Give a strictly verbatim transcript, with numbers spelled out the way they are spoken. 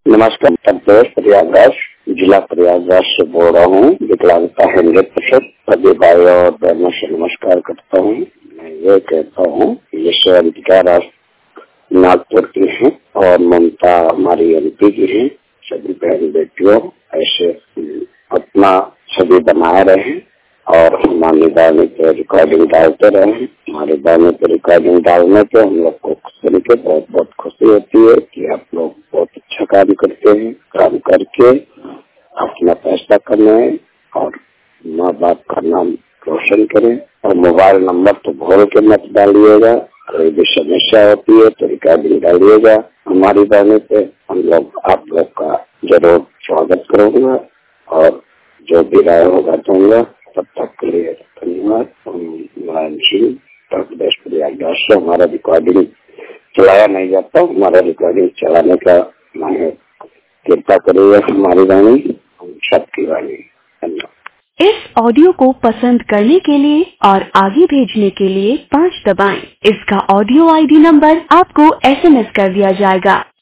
नमस्कार, प्रदेश प्रयागराज, जिला प्रयागराज से बोल रहा हूँ। विकलांगता है हंड्रेड परसेंट। सभी भाई और बहनों से नमस्कार करता हूँ। मैं ये कहता हूँ ये सेवंतिका राज नागपुर की है और ममता हमारी एमपी की है। सभी बहन बेटियों ऐसे अपना सभी बनाए रहे और हमारे गाने पे रिकॉर्डिंग डालते रहे। हमारे गाने पे रिकॉर्डिंग डालने पे हम लोग को सुन के बहुत बहुत खुशी होती है कि आप लोग बहुत अच्छा काम करते हैं। काम करके अपना पैसा कमाएं और माँ बाप का नाम रोशन करें। और मोबाइल नंबर तो भूल के मत डालिएगा। कोई भी समस्या होती है तो रिकॉर्डिंग डालिएगा। हमारी गाने पे हम लोग आप लोग का जरूर स्वागत करूंगा और जो भी राय होगा दूंगा। तब तक के लिए धन्यवाद। नारायण सिंह, प्रदेश प्रयागराज से। हमारा रिकॉर्डिंग चलाया नहीं जाता, हमारा रिकॉर्डिंग चलाने का मैं कृपा करिए। हमारी वाणी हम सबकी वाणी। धन्यवाद। इस ऑडियो को पसंद करने के लिए और आगे भेजने के लिए पाँच दबाएं। इसका ऑडियो आईडी नंबर आपको एसएमएस कर दिया जाएगा।